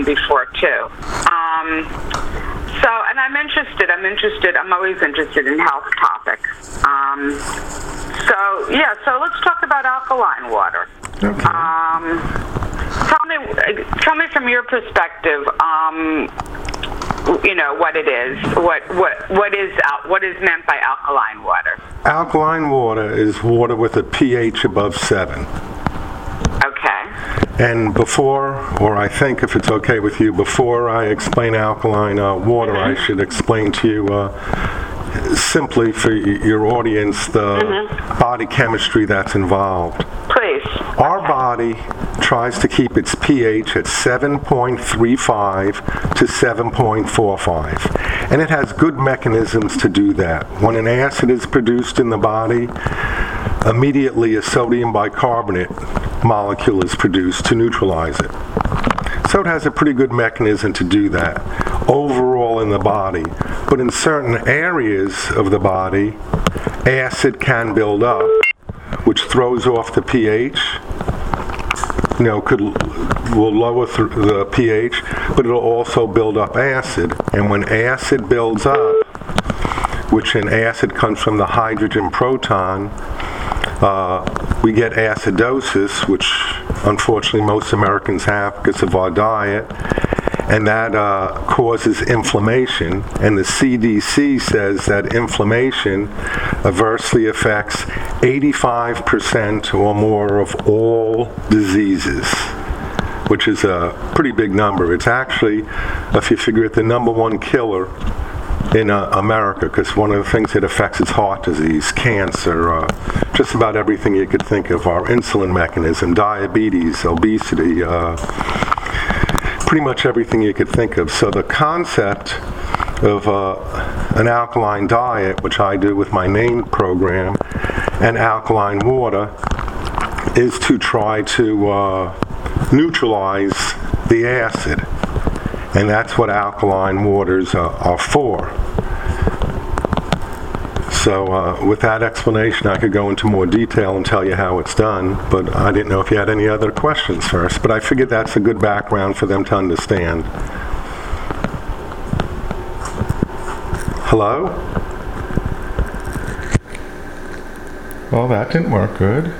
before too. And I'm interested. I'm always interested in health topics. So let's talk about alkaline water. Okay. Tell me from your perspective, what it is. What is meant by alkaline water? Alkaline water is water with a pH above 7. Okay. And I think if it's okay with you, before I explain alkaline water, I should explain to you simply for your audience the body chemistry that's involved. Please. Our body tries to keep its pH at 7.35 to 7.45. And it has good mechanisms to do that. When an acid is produced in the body, immediately a sodium bicarbonate molecule is produced to neutralize it. So it has a pretty good mechanism to do that overall in the body. But in certain areas of the body, acid can build up, which throws off the pH. Will lower the pH, but it'll also build up acid. And when acid builds up, which in acid comes from the hydrogen proton, we get acidosis, which unfortunately most Americans have because of our diet, and that causes inflammation. And the CDC says that inflammation adversely affects 85% or more of all diseases, which is a pretty big number. It's actually, if you figure it, the number one killer in America, because one of the things it affects is heart disease, cancer, just about everything you could think of, our insulin mechanism, diabetes, obesity, pretty much everything you could think of. So the concept of an alkaline diet, which I do with my NAME program, and alkaline water, is to try to neutralize the acid. And that's what alkaline waters are for. So with that explanation, I could go into more detail and tell you how it's done, but I didn't know if you had any other questions first. But I figured that's a good background for them to understand. Hello? Well, that didn't work good.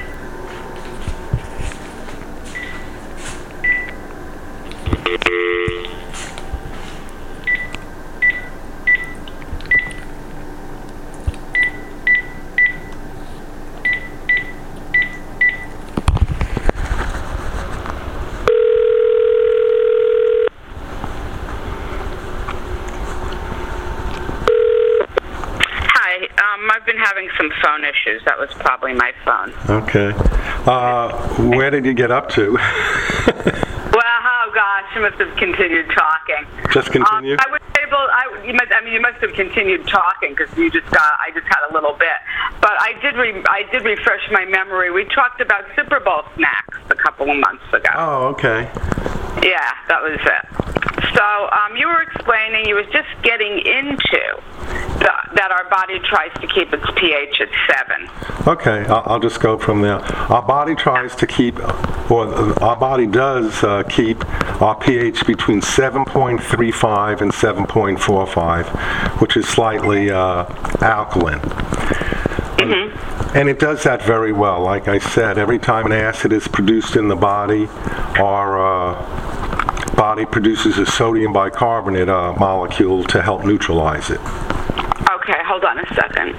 I've been having some phone issues. That was probably my phone. Okay. Where did you get up to? Well, oh gosh, you must have continued talking. Just continue? I was able. You must have continued talking because I just had a little bit. But I did refresh my memory. We talked about Super Bowl snacks a couple of months ago. Oh, okay. Yeah, that was it. So you were explaining, you was just getting into that our body tries to keep its pH at 7. Okay, I'll just go from there. Our body tries to keep, or our body does keep our pH between 7.35 and 7.45, which is slightly alkaline. Mm-hmm. And it does that very well. Like I said, every time an acid is produced in the body, our body produces a sodium bicarbonate molecule to help neutralize it. Okay, hold on a second.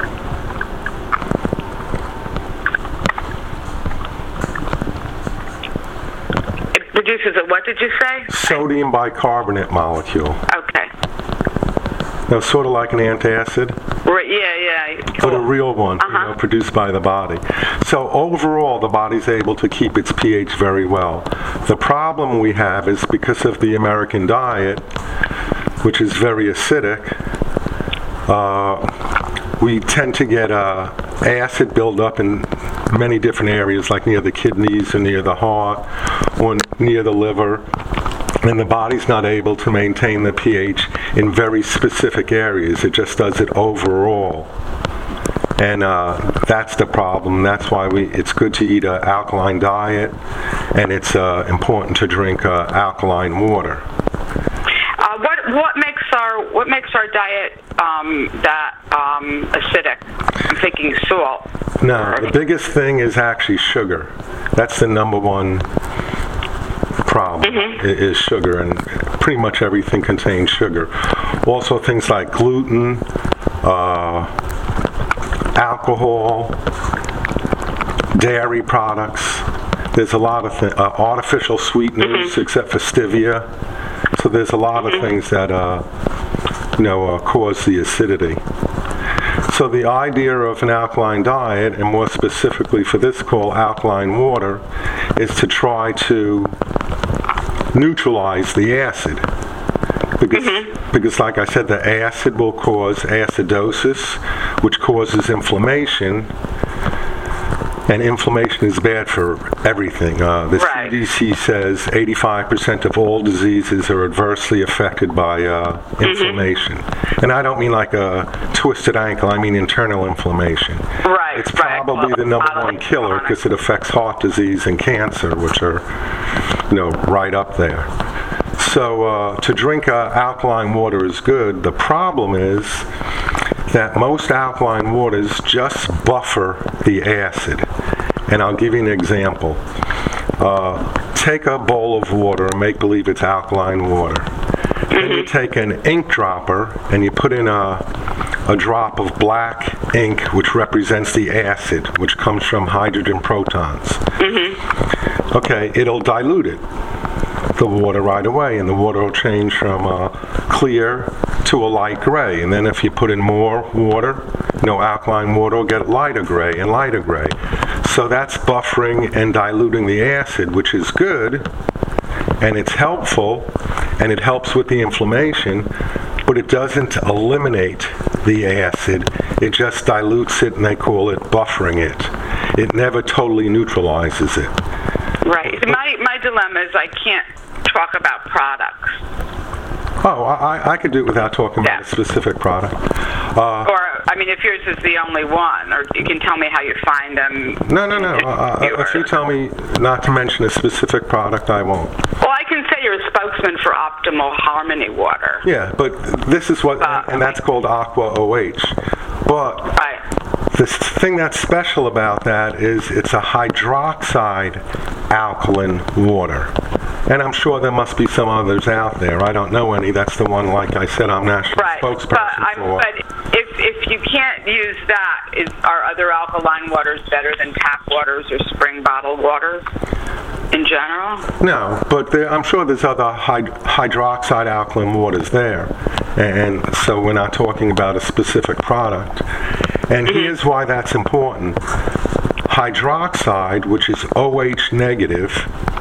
It produces a, what did you say? Sodium bicarbonate molecule. Okay. Now, sort of like an antacid. Right, yeah. But a real one, produced by the body. So overall, the body's able to keep its pH very well. The problem we have is because of the American diet, which is very acidic, we tend to get acid buildup in many different areas, like near the kidneys or near the heart or near the liver. And the body's not able to maintain the pH in very specific areas. It just does it overall. And that's the problem. That's why it's good to eat an alkaline diet, and it's important to drink alkaline water. What makes our diet that acidic? I'm thinking salt. No, the biggest thing is actually sugar. That's the number one problem, is sugar, and pretty much everything contains sugar. Also things like gluten, alcohol, dairy products. There's a lot of artificial sweeteners, except for stevia. So there's a lot of things that cause the acidity. So the idea of an alkaline diet, and more specifically for this called alkaline water, is to try to neutralize the acid. Because like I said, the acid will cause acidosis, which causes inflammation, and inflammation is bad for everything. The CDC says 85% of all diseases are adversely affected by inflammation. And I don't mean like a twisted ankle, I mean internal inflammation. It's probably the number one killer because it affects heart disease and cancer, which are, right up there. So to drink alkaline water is good. The problem is that most alkaline waters just buffer the acid. And I'll give you an example. Take a bowl of water and make believe it's alkaline water. Then you take an ink dropper and you put in a drop of black ink, which represents the acid, which comes from hydrogen protons. Okay, it'll dilute it, the water, right away, and the water will change from clear to a light gray. And then if you put in more water, alkaline water will get lighter gray and lighter gray. So that's buffering and diluting the acid, which is good, and it's helpful, and it helps with the inflammation, but it doesn't eliminate the acid. It just dilutes it, and they call it buffering it. It never totally neutralizes it. Right. My dilemma is I can't talk about products. Oh, I could do it without talking about a specific product. If yours is the only one, or you can tell me how you find them. No. If you tell me not to mention a specific product, I won't. Well, I can say you're a spokesman for Optimal Harmony Water. Yeah, but this is what, and that's called Aqua OH. But the thing that's special about that is it's a hydroxide alkaline water. And I'm sure there must be some others out there. I don't know any. That's the one, like I said, I'm national spokesperson for. But if you can't use that, are other alkaline waters better than tap waters or spring bottled waters in general? No, but I'm sure there's other hydroxide alkaline waters there. And so we're not talking about a specific product. And here's why that's important. Hydroxide, which is OH negative,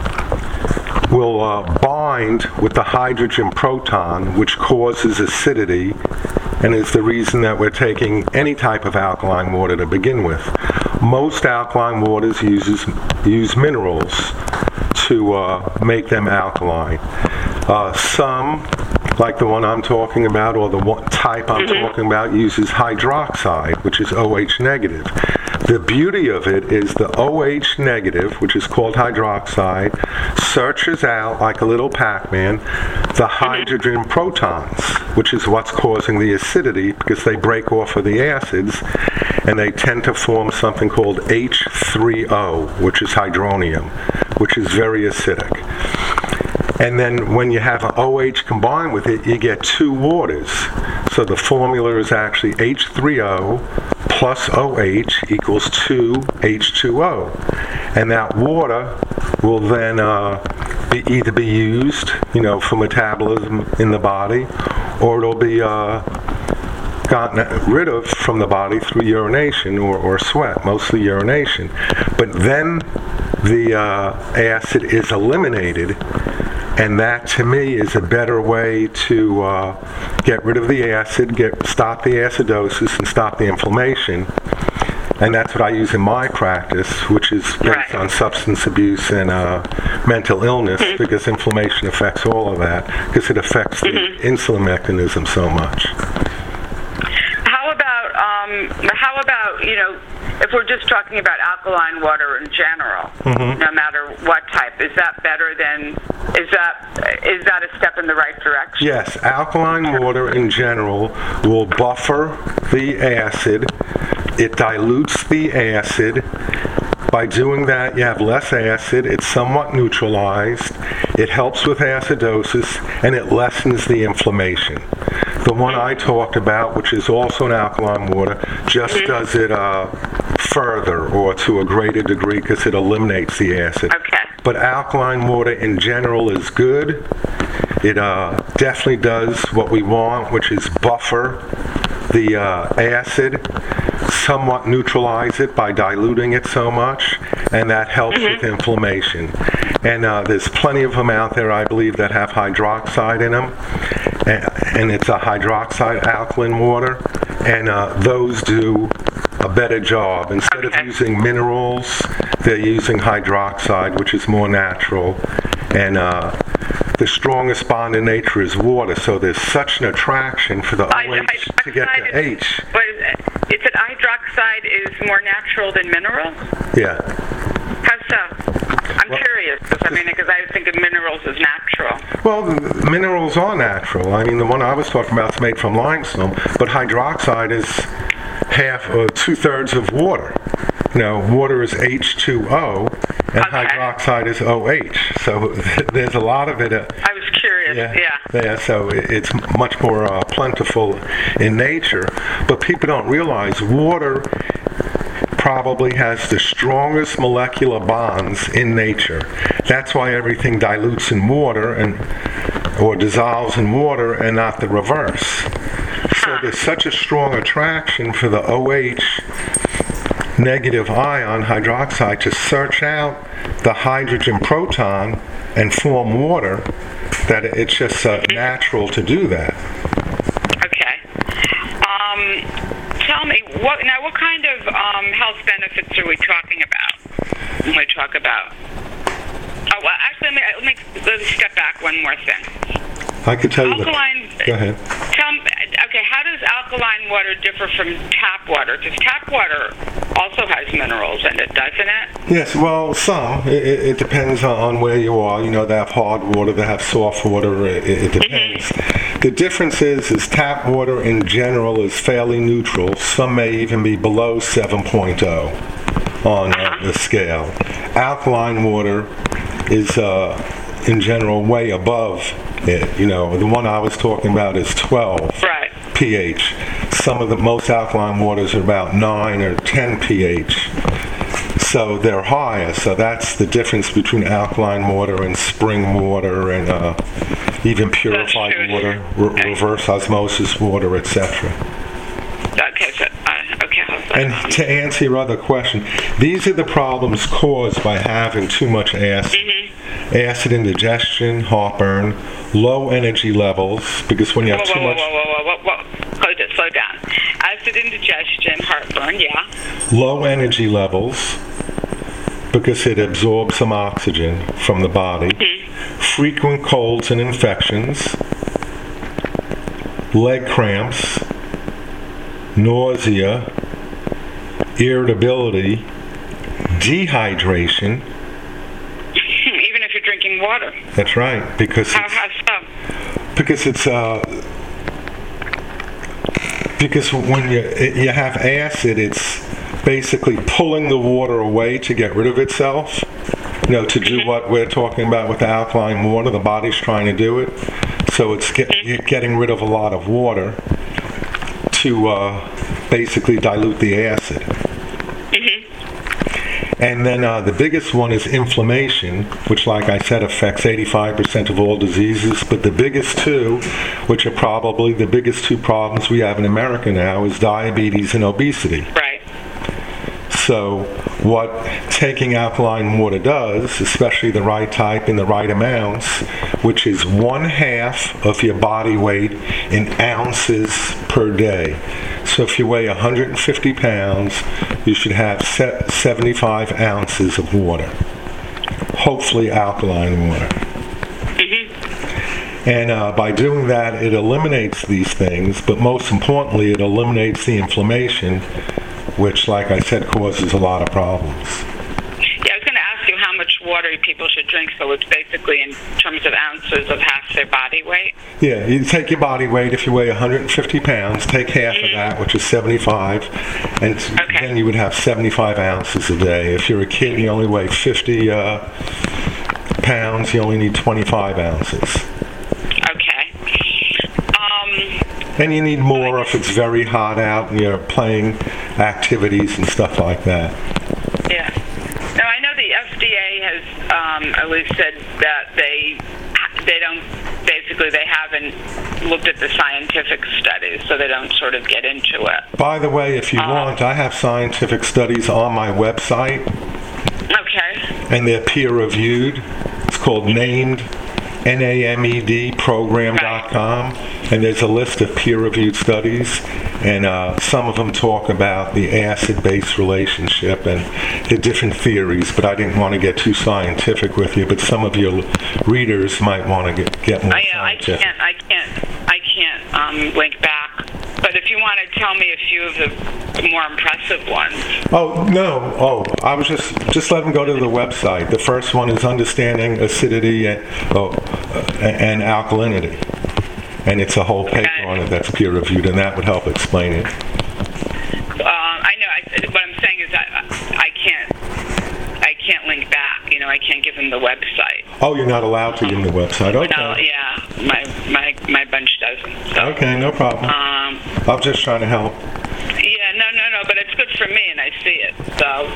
will bind with the hydrogen proton, which causes acidity, and is the reason that we're taking any type of alkaline water to begin with. Most alkaline waters use minerals to make them alkaline. Some, like the one I'm talking about, or the type I'm talking about, uses hydroxide, which is OH negative. The beauty of it is the OH negative, which is called hydroxide, searches out, like a little Pac-Man, the hydrogen protons, which is what's causing the acidity, because they break off of the acids, and they tend to form something called H3O, which is hydronium, which is very acidic. And then when you have an OH combined with it, you get two waters. So the formula is actually H3O plus OH equals 2H2O. And that water will then either be used, for metabolism in the body, or it'll be gotten rid of from the body through urination or sweat, mostly urination. But then the acid is eliminated, and that to me is a better way to get rid of the acid, stop the acidosis, and stop the inflammation. And that's what I use in my practice, which is based on substance abuse and mental illness, because inflammation affects all of that, because it affects the insulin mechanism so much. How how about, if we're just talking about alkaline water in general, no matter what type, is that better than, is that a step in the right direction? Yes, alkaline water in general will buffer the acid. It dilutes the acid. By doing that, you have less acid, it's somewhat neutralized, it helps with acidosis, and it lessens the inflammation. The one I talked about, which is also an alkaline water, just does it further or to a greater degree because it eliminates the acid. Okay. But alkaline water in general is good. It definitely does what we want, which is buffer the acid, somewhat neutralize it by diluting it so much, and that helps with inflammation. And there's plenty of them out there, I believe, that have hydroxide in them, and it's a hydroxide alkaline water, and those do a better job. Instead of using minerals, they're using hydroxide, which is more natural, and the strongest bond in nature is water, so there's such an attraction for the OH to get to H. What is it? Is it hydroxide is more natural than minerals? Yeah. How so? I'm curious, because I think of minerals as natural. Well, minerals are natural. I mean, the one I was talking about is made from limestone, but hydroxide is half or 2/3 of water. Water is H2O, and hydroxide is OH. So there's a lot of it. I was curious, Yeah, so it's much more plentiful in nature. But people don't realize water probably has the strongest molecular bonds in nature. That's why everything dilutes in water or dissolves in water and not the reverse. So there's such a strong attraction for the OH negative ion hydroxide to search out the hydrogen proton and form water that it's just natural to do that. Okay. Tell me, what kind of health benefits are we talking about when we talk about? Oh, well, actually, let me step back one more thing. I could tell you alkaline. Go ahead. Okay, how does alkaline water differ from tap water? Because tap water also has minerals in it, doesn't it? Yes, well, some. It depends on where you are. They have hard water, they have soft water. It depends. The difference is tap water in general is fairly neutral. Some may even be below 7.0 on the scale. Alkaline water is in general way above it. The one I was talking about is 12 pH. Some of the most alkaline waters are about 9 or 10 pH. So they're higher. So that's the difference between alkaline water and spring water and even purified water, reverse osmosis water, etc. And to answer your other question, these are the problems caused by having too much acid. Acid indigestion, heartburn, low energy levels, because when you have too much... Slow down. Acid indigestion, heartburn, Low energy levels, because it absorbs some oxygen from the body. Frequent colds and infections. Leg cramps. Nausea. Irritability. Dehydration. Even if you're drinking water. That's right, because how so? Because it's because when you have acid, it's basically pulling the water away to get rid of itself. To do what we're talking about with the alkaline water, the body's trying to do it. So it's getting rid of a lot of water to basically dilute the acid. And then the biggest one is inflammation, which, like I said, affects 85% of all diseases. But the biggest two, which are probably the biggest two problems we have in America now, is diabetes and obesity. Right. So what taking alkaline water does, especially the right type in the right amounts, which is 1/2 of your body weight in ounces per day. So if you weigh 150 pounds, you should have 75 ounces of water. Hopefully alkaline water. And by doing that, it eliminates these things, but most importantly, it eliminates the inflammation which, like I said, causes a lot of problems. Yeah, I was going to ask you how much water people should drink, so it's basically in terms of ounces of half their body weight. Yeah, you take your body weight. If you weigh 150 pounds, take half of that, which is 75, and then you would have 75 ounces a day. If you're a kid and you only weigh 50 pounds, you only need 25 ounces. And you need more if it's very hot out and you're playing activities and stuff like that. Yeah. Now, I know the FDA has at least said that they don't, basically they haven't looked at the scientific studies, so they don't sort of get into it. By the way, if you want, I have scientific studies on my website. Okay. And they're peer-reviewed. It's called NAMED, NAMED program.com. And there's a list of peer-reviewed studies, and some of them talk about the acid-base relationship and the different theories, but I didn't want to get too scientific with you, but some of your readers might want to get more scientific. I can't link back, but if you want to tell me a few of the more impressive ones. I was just let them go to the website. The first one is Understanding Acidity and Alkalinity. And it's a whole paper on it that's peer-reviewed, and that would help explain it. I know. What I'm saying is that I can't link back. You know, I can't give them the website. Oh, you're not allowed to give them the website. Okay. No, yeah, my bunch doesn't. So. Okay, no problem. I'm just trying to help. Yeah, no, but it's good for me, and I see it. So,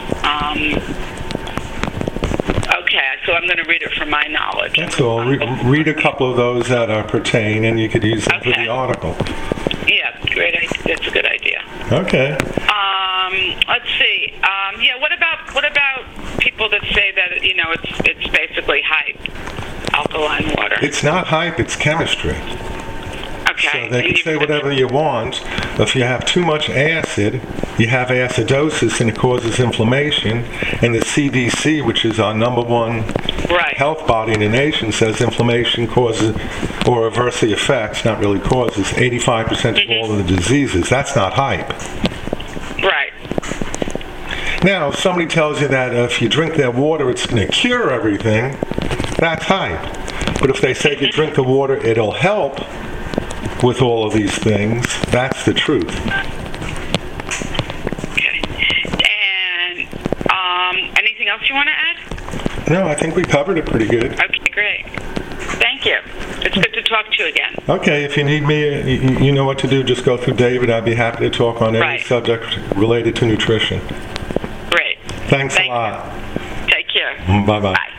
okay, so I'm going to read it from my knowledge. That's all. Read a couple of those that pertain, and you could use them for the article. Yeah, great. That's a good idea. Okay. Let's see. What about people that say that it's basically hype, alkaline water? It's not hype. It's chemistry. Okay. So they can say whatever you want. If you have too much acid, you have acidosis, and it causes inflammation. And the CDC, which is our number one health body in the nation, says inflammation causes, or adversely affects, not really causes, 85% of all of the diseases. That's not hype. Right. Now, if somebody tells you that if you drink their water, it's going to cure everything, that's hype. But if they say if you drink the water, it'll help with all of these things, that's the truth. Okay. And anything else you want to add? No, I think we covered it pretty good. Okay, great. Thank you. It's good to talk to you again. Okay, if you need me, you know what to do. Just go through David. I'd be happy to talk on any subject related to nutrition. Great. Thanks a lot. You. Take care. Bye-bye. Bye.